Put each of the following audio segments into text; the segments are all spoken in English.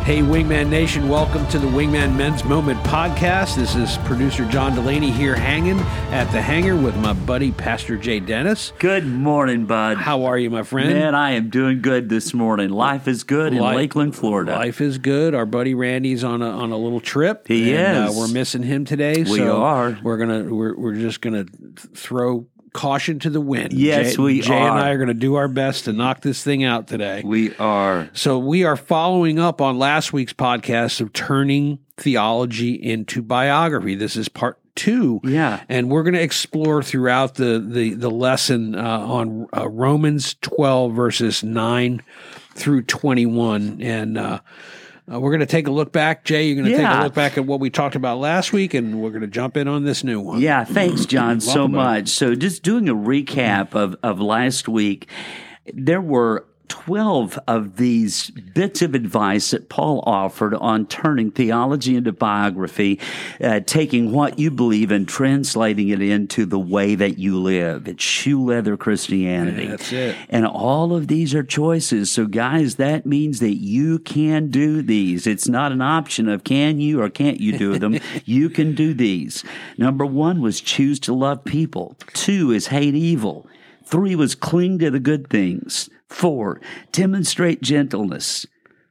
Hey, Wingman Nation, welcome to the Wingman Men's Moment podcast. This is producer John Delaney here hanging at the hangar with my buddy, Pastor Jay Dennis. Good morning, bud. How are you, my friend? Man, I am doing good this morning. Life is good in Lakeland, Florida. Life is good. Our buddy Randy's on a little trip. He is. We're missing him today. We are. We're just gonna throw caution to the wind. Yes, we are. Jay and I are going to do our best to knock this thing out today. We are. So we are following up on last week's podcast of turning theology into biography. This is part 2. Yeah. And we're going to explore throughout the lesson on Romans 12, verses 9 through 21. And we're going to take a look back. Jay, you're going to take a look back at what we talked about last week, and we're going to jump in on this new one. Yeah, thanks, John, so much. So just doing a recap of last week, there were 12 of these bits of advice that Paul offered on turning theology into biography, taking what you believe and translating it into the way that you live. It's shoe leather Christianity. Yeah, that's it. And all of these are choices. So, guys, that means that you can do these. It's not an option of can you or can't you do them. You can do these. Number 1 was choose to love people. 2 is hate evil. 3 was cling to the good things. 4, demonstrate gentleness.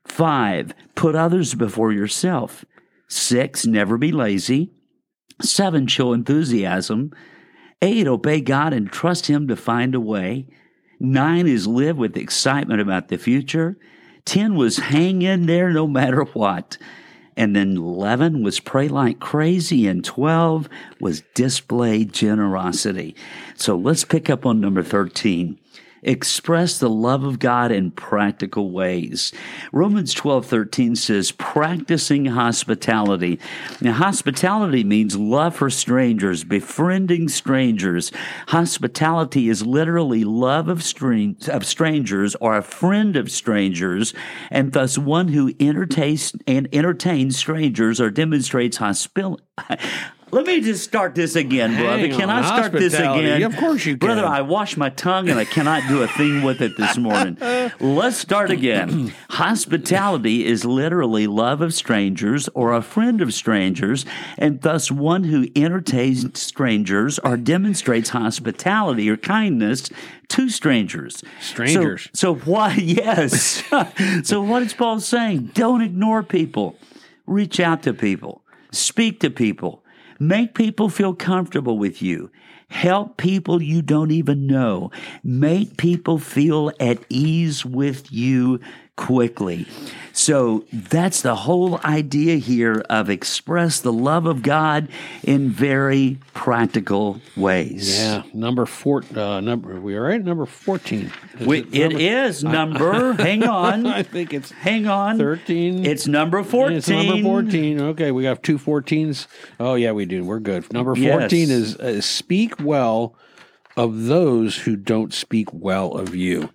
5, put others before yourself. 6, never be lazy. 7, show enthusiasm. 8, obey God and trust Him to find a way. 9 is live with excitement about the future. 10 was hang in there no matter what. And then 11 was pray like crazy, and 12 was display generosity. So let's pick up on number 13. Express the love of God in practical ways. Romans 12:13 says, practicing hospitality. Now, hospitality means love for strangers, befriending strangers. Hospitality is literally love of strangers or a friend of strangers, and thus one who entertains strangers or demonstrates hospitality. Let me just start this again, brother. Can I start this again? Of course you can. Brother, I washed my tongue and I cannot do a thing with it this morning. Let's start again. Hospitality is literally love of strangers or a friend of strangers, and thus one who entertains strangers or demonstrates hospitality or kindness to strangers. Strangers. So why? Yes. So what is Paul saying? Don't ignore people. Reach out to people. Speak to people. Make people feel comfortable with you. Help people you don't even know. Make people feel at ease with you quickly. So that's the whole idea here of express the love of God in very practical ways. Yeah, number 4. We are right. Number 14. It is number. Hang on. I think it's. Hang on. 13. It's number 14. It's number 14. Okay, we got 2 14s. Oh yeah, we do. We're good. Number 14 is speak well of those who don't speak well of you.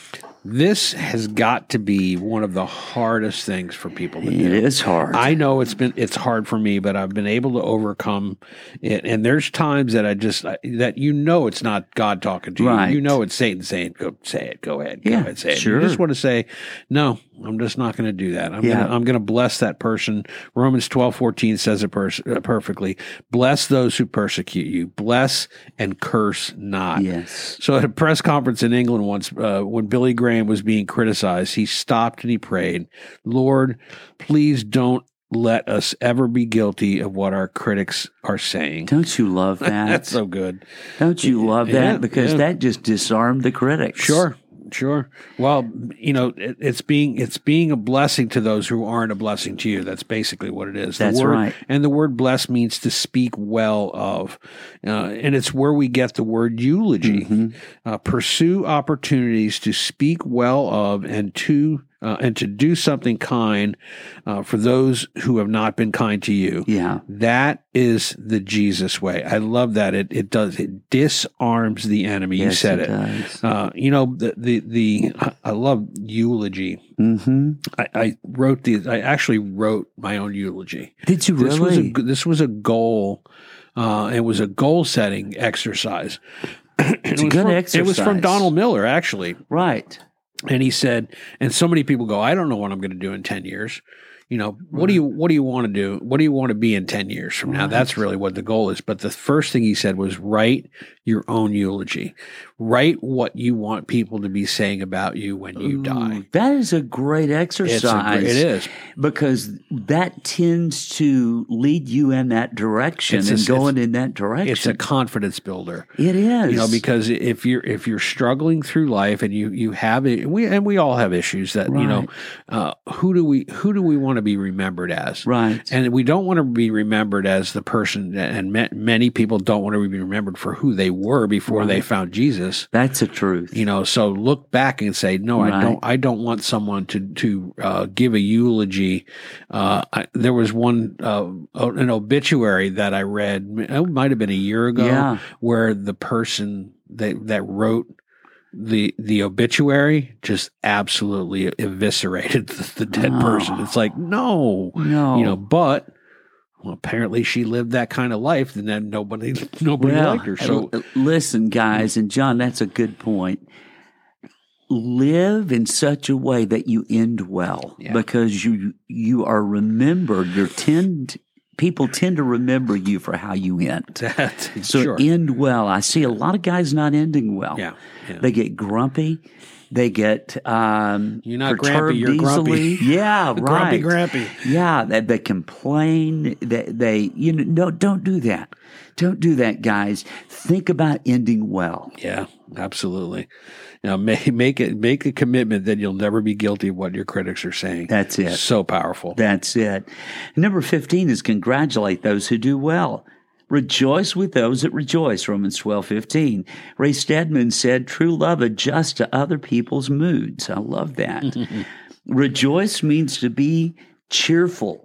This has got to be one of the hardest things for people to do. It is hard. I know it's hard for me, but I've been able to overcome it. And there's times that that it's not God talking to you. Right. You know it's Satan saying, "Go say it. Go ahead. Go ahead, say it." Sure. You just want to say, "No, I'm just not going to do that. I'm going to bless that person." Romans 12:14 says it perfectly. Bless those who persecute you. Bless and curse not. Yes. So at a press conference in England once, when Billy Graham was being criticized, he stopped and he prayed, "Lord, please don't let us ever be guilty of what our critics are saying." Don't you love that? That's so good. Don't you love that? Because that just disarmed the critics. Sure. Well, it's being a blessing to those who aren't a blessing to you. That's basically what it is. That's right. And the word bless means to speak well of. And it's where we get the word eulogy. Mm-hmm. Pursue opportunities to speak well of and to do something kind for those who have not been kind to you. Yeah. That is the Jesus way. I love that. It disarms the enemy. Yes, you said it. Does. I love eulogy. Mm-hmm. I actually wrote my own eulogy. Did you really? This was a goal. It was a goal setting exercise. It's a good exercise. It was from Donald Miller, actually. Right. And he said, and so many people go, I don't know what I'm going to do in 10 years. You know, what do you want to do? What do you want to be in 10 years from now? That's really what the goal is. But the first thing he said was write your own eulogy. Write what you want people to be saying about you when you die. That is a great exercise. It is. Because that tends to lead you in that direction going in that direction. It's a confidence builder. It is. You know, because if you're struggling through life and you have it, we all have issues that, you know, who do we want to be remembered as? Right. And we don't want to be remembered as the person, and many people don't want to be remembered for who they were before they found Jesus. That's the truth. You know, so look back and say, no, I don't want someone to give a eulogy. There was one an obituary that I read. It might have been a year ago, where the person that wrote the obituary just absolutely eviscerated the dead person. It's like no, you know, but. Well, apparently she lived that kind of life, and then nobody liked her. So listen, guys, and John, that's a good point. Live in such a way that you end well, because you are remembered. People tend to remember you for how you end. So end well. I see a lot of guys not ending well. Yeah. They get grumpy. They get you're not perturbed grumpy, you're easily. grumpy. Yeah, right. Grumpy. Yeah, they complain. They no, don't do that. Don't do that, guys. Think about ending well. Yeah, absolutely. Now make a commitment that you'll never be guilty of what your critics are saying. That's it. So powerful. That's it. Number 15 is congratulate those who do well. Rejoice with those that rejoice, Romans 12:15. Ray Stedman said, true love adjusts to other people's moods. I love that. Rejoice means to be cheerful,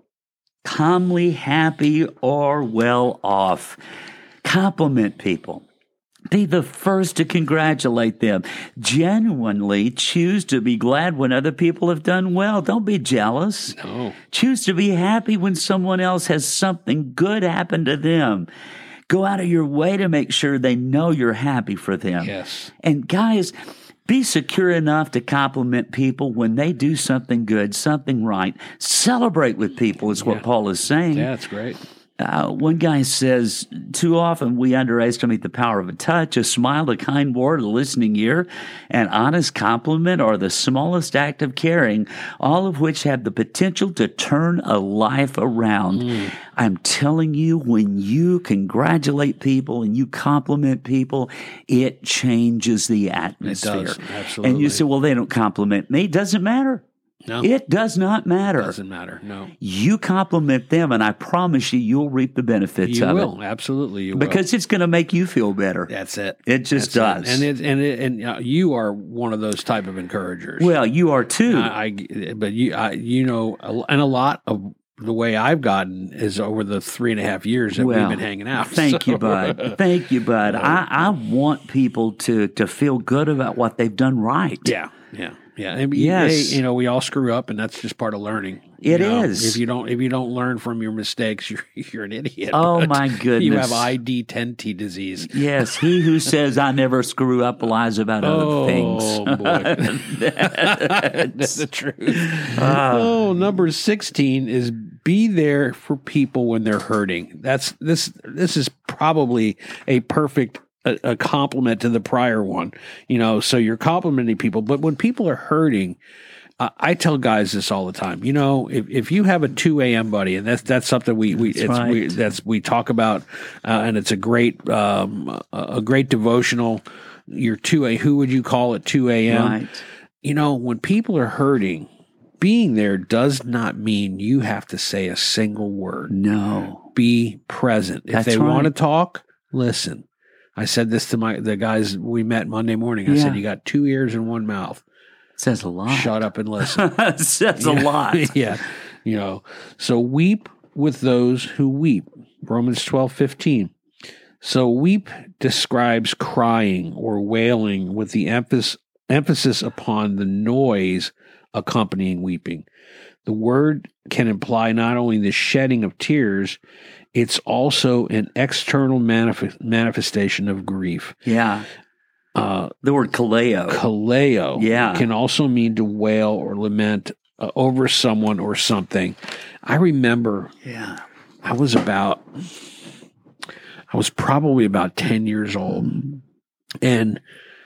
calmly happy, or well off. Compliment people. Be the first to congratulate them. Genuinely choose to be glad when other people have done well. Don't be jealous. No. Choose to be happy when someone else has something good happen to them. Go out of your way to make sure they know you're happy for them. Yes. And guys, be secure enough to compliment people when they do something good, something right. Celebrate with people is what Paul is saying. Yeah, that's great. One guy says, too often we underestimate the power of a touch, a smile, a kind word, a listening ear, an honest compliment, or the smallest act of caring, all of which have the potential to turn a life around. I'm telling you, when you congratulate people and you compliment people, it changes the atmosphere. It does, absolutely. And you say, well, they don't compliment me. It doesn't matter. No. It does not matter. It doesn't matter, no. You compliment them, and I promise you'll reap the benefits of it. You will, absolutely you will. Because it's going to make you feel better. That's it. It just does. And you are one of those type of encouragers. Well, you are too. But you know, and a lot of the way I've gotten is over the 3.5 years that we've been hanging out. Thank you, bud. Thank you, bud. I want people to feel good about what they've done right. Yeah. And yes. You know, we all screw up, and that's just part of learning. It is. If you don't learn from your mistakes, you're an idiot. Oh my goodness! You have ID10T disease. Yes, he who says I never screw up lies about other things. Oh boy, that's the truth. Number 16 is be there for people when they're hurting. This is probably a perfect a compliment to the prior one, you know, so you're complimenting people, but when people are hurting, I tell guys this all the time, you know, if you have a 2 a.m. buddy, and that's something we talk about, and it's a great devotional, your 2 a.m., who would you call at 2 a.m.? Right. You know, when people are hurting, being there does not mean you have to say a single word. No. Be present. If they want to talk, listen. I said this to the guys we met Monday morning. I said, you got 2 ears and 1 mouth. It says a lot. Shut up and listen. It says a lot. Yeah. You know, so weep with those who weep. Romans 12:15. So weep describes crying or wailing with the emphasis upon the noise accompanying weeping. The word can imply not only the shedding of tears, it's also an external manifestation of grief. Yeah. The word kaleo. Kaleo Yeah. can also mean to wail or lament over someone or something. I remember Yeah. I was probably about 10 years old, and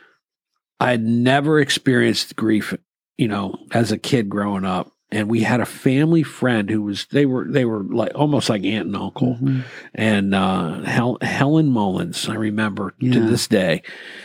I had never experienced grief, as a kid growing up. And we had a family friend who they were like almost like aunt and uncle, and Helen Mullins. I remember to this day.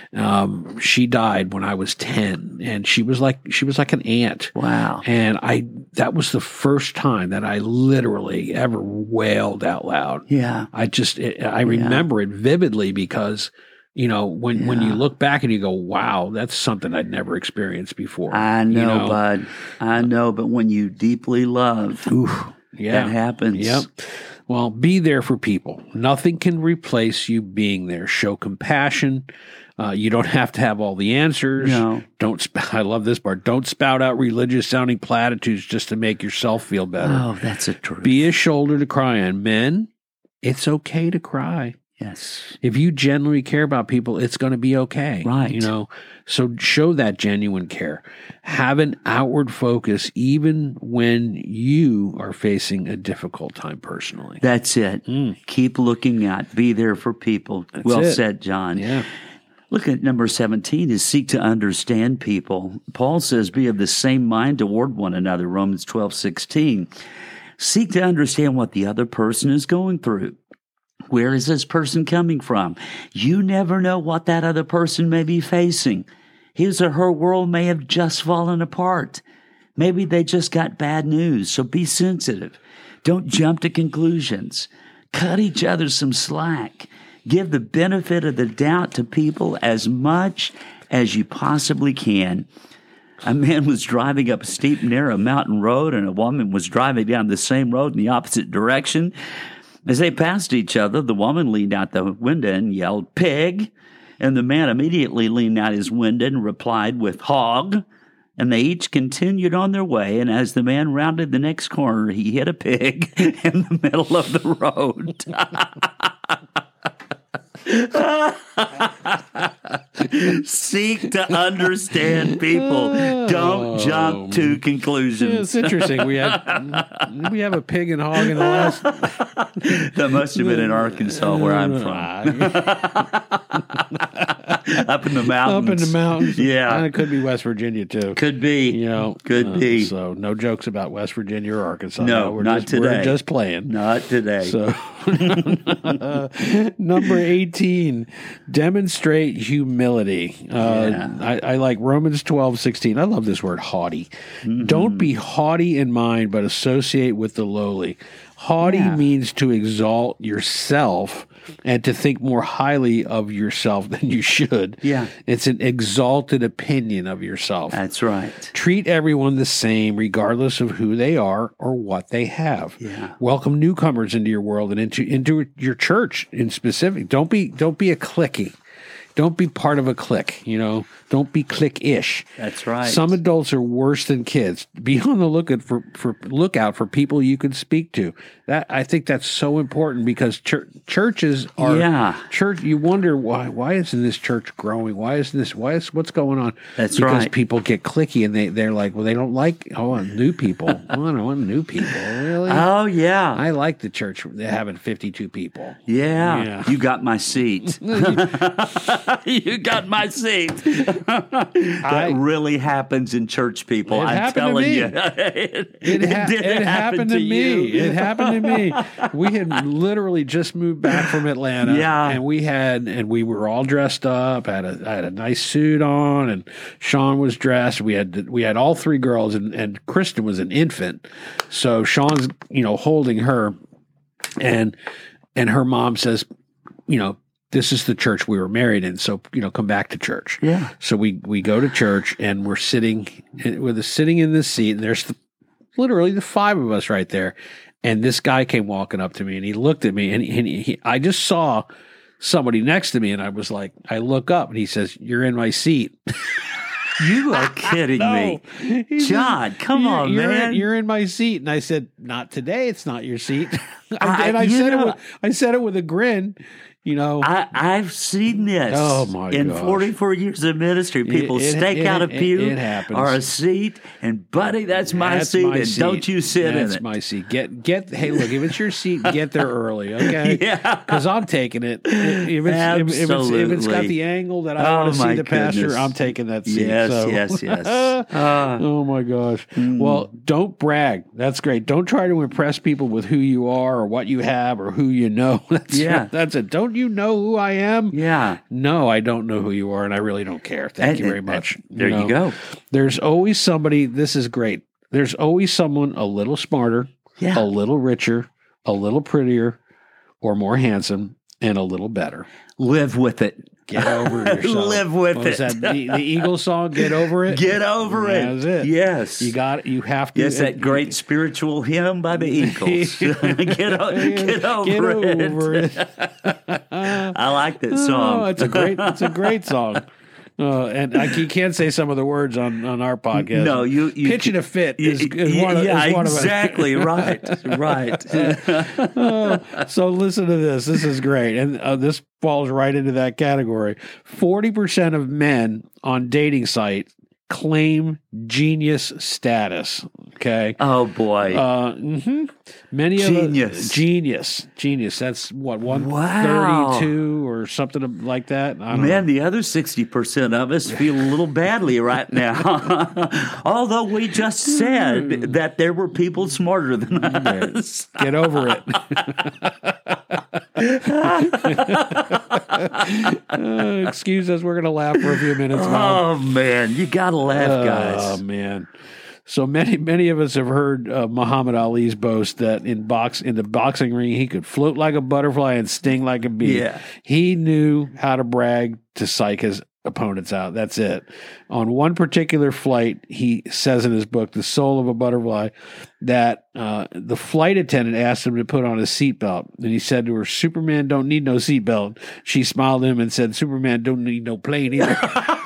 She died when I was 10, and she was like an aunt. Wow! And that was the first time that I literally ever wailed out loud. Yeah, I remember it vividly because. When you look back and you go, wow, that's something I'd never experienced before. I know, bud. I know, but when you deeply love, that happens. Yep. Well, be there for people. Nothing can replace you being there. Show compassion. You don't have to have all the answers. No. I love this part. Don't spout out religious sounding platitudes just to make yourself feel better. Oh, that's a truth. Be a shoulder to cry on. Men, it's okay to cry. Yes. If you genuinely care about people, it's going to be okay. Right. So show that genuine care. Have an outward focus even when you are facing a difficult time personally. That's it. Keep looking at, be there for people. Well said, John. Yeah. Look at number 17 is seek to understand people. Paul says, be of the same mind toward one another, Romans 12:16. Seek to understand what the other person is going through. Where is this person coming from? You never know what that other person may be facing. His or her world may have just fallen apart. Maybe they just got bad news, so be sensitive. Don't jump to conclusions. Cut each other some slack. Give the benefit of the doubt to people as much as you possibly can. A man was driving up a steep, narrow mountain road, and a woman was driving down the same road in the opposite direction. As they passed each other, the woman leaned out the window and yelled, "Pig!" And the man immediately leaned out his window and replied with, "Hog!" And they each continued on their way, and as the man rounded the next corner, he hit a pig in the middle of the road. Seek to understand people. Don't jump to conclusions. Yeah, it's interesting. We have a pig and hog in the last. That must have been in Arkansas, where I'm from. Up in the mountains. Up in the mountains. Yeah. And it could be West Virginia, too. Could be. Could be. So no jokes about West Virginia or Arkansas. No, not today. We're just playing. Not today. So, number 18, demonstrate humility. I like Romans 12:16. I love this word, haughty. Mm-hmm. Don't be haughty in mind, but associate with the lowly. Haughty means to exalt yourself and to think more highly of yourself than you should. Yeah. It's an exalted opinion of yourself. That's right. Treat everyone the same, regardless of who they are or what they have. Yeah. Welcome newcomers into your world and into your church in specific. Don't be a cliquey. Don't be part of a clique, Don't be clique-ish. That's right. Some adults are worse than kids. Be on the lookout for people you can speak to. I think that's so important because churches are church. You wonder why isn't this church growing? What's going on? That's because right. people get cliquey and they're like, well, they don't like new people. I don't want new people. Really? Oh yeah. I like the church having 52 people. Yeah. You got my seat. You got my seat. That really happens in church, people. I'm telling you. It happened to me. It happened to me. We had literally just moved back from Atlanta. Yeah. And we were all dressed up. I had a nice suit on, and Sean was dressed. We had all three girls, and Kristen was an infant. So Sean's, holding her, and her mom says, this is the church we were married in, so come back to church. Yeah. So we go to church, and we're sitting in this seat, and there's literally the five of us right there. And this guy came walking up to me, and he looked at me, and I just saw somebody next to me, and I was like, I look up, and he says, "You're in my seat." You are kidding me. John, come on, man. You're in my seat. And I said, "Not today. It's not your seat." I said it with a grin. You know, I've seen this. Oh, my in gosh. 44 years of ministry, people stake out a pew or a seat, and buddy, that's my seat, and seat. Don't you sit in it. That's my seat. Hey, look, if it's your seat, get there early, okay? Yeah. Because I'm taking it. If it's got the angle that I want to see the pastor, I'm taking that seat. Yes. Oh my gosh. Well, don't brag. That's great. Don't try to impress people with who you are or what you have or who you know. That's it. Don't you know who I am? Yeah. No, I don't know who you are, and I really don't care. Thank you very much. There you go. There's always somebody, this is great. There's always someone a little smarter, a little richer, a little prettier, or more handsome, and a little better. Live with it. Get over yourself. Live with what it. Was that the Eagles song? Get over it. Get over it. That's it. Yes, you got it. You have to. Yes, that great spiritual hymn by the Eagles. get over it. I like that song. Oh, it's a great song. And you can't say some of the words on our podcast. No, you pitching a fit is one of exactly right. So listen to this. This is great, and this falls right into that category. 40% of men on dating sites claim genius status. Okay. Oh boy. Many genius. Genius. That's what 132 or something like that. I don't know. The other 60% of us feel a little badly right now. Although we just said that there were people smarter than us. Get over it. Excuse us. We're going to laugh for a few minutes now. Oh man, you got to laugh, guys. Oh man. So many of us have heard Muhammad Ali's boast that in the boxing ring he could float like a butterfly and sting like a bee. Yeah. He knew how to brag to psych his opponents out. That's it. On one particular flight, he says in his book, The Soul of a Butterfly, that the flight attendant asked him to put on a seatbelt. And he said to her, Superman don't need no seatbelt. She smiled at him and said, Superman don't need no plane either.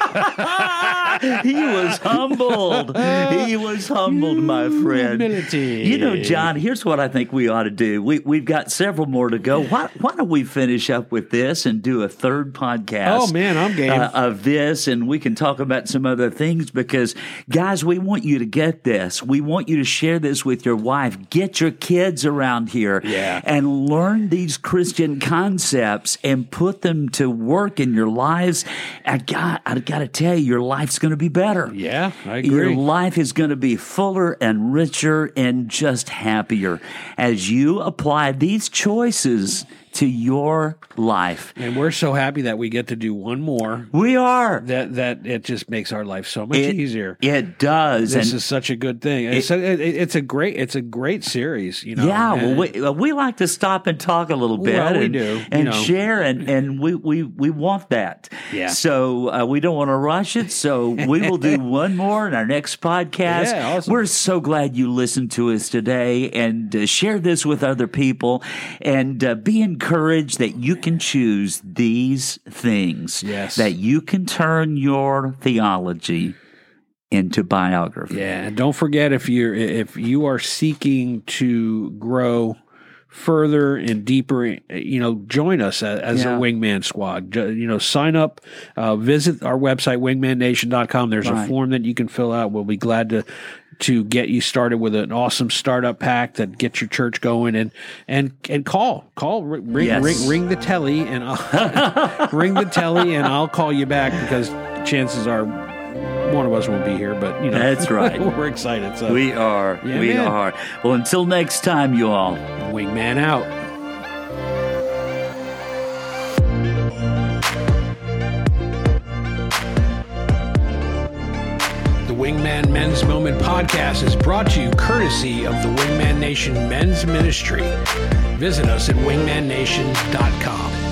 He was humbled. He was humbled, my friend. Humility. You know, John, here's what I think we ought to do. We've got several more to go. Why don't we finish up with this and do a third podcast? Oh, man, I'm game. Of this, and we can talk about some other things because, guys, we want you to get this. We want you to share this with your wife. Get your kids around here and learn these Christian concepts and put them to work in your lives. I got to tell you, your life's going to be better. Yeah, I agree. Your life is going to be fuller and richer and just happier as you apply these choices to your life. And we're so happy that we get to do one more. We are. That it just makes our life so much easier. It does. This is such a good thing. It's a great series, you know. Yeah, well, we like to stop and talk a little bit. Well, we do. And share, and we want that. Yeah. So we don't want to rush it, so we will do one more in our next podcast. Yeah, awesome. We're so glad you listened to us today, and share this with other people, and be encouraged that you can choose these things. Yes. That you can turn your theology into biography. Yeah, and don't forget if you are seeking to grow further and deeper, join us as a Wingman Squad. Sign up, visit our website, wingmannation.com. There's a form that you can fill out. We'll be glad to get you started with an awesome startup pack that gets your church going, and call, ring the telly, and I'll call you back because chances are one of us won't be here, but that's right. We're excited. So we are. Yeah, we are. Well, until next time, you all. Wingman out. The Wingman Men's Moment podcast is brought to you courtesy of the Wingman Nation Men's Ministry. Visit us at wingmannation.com.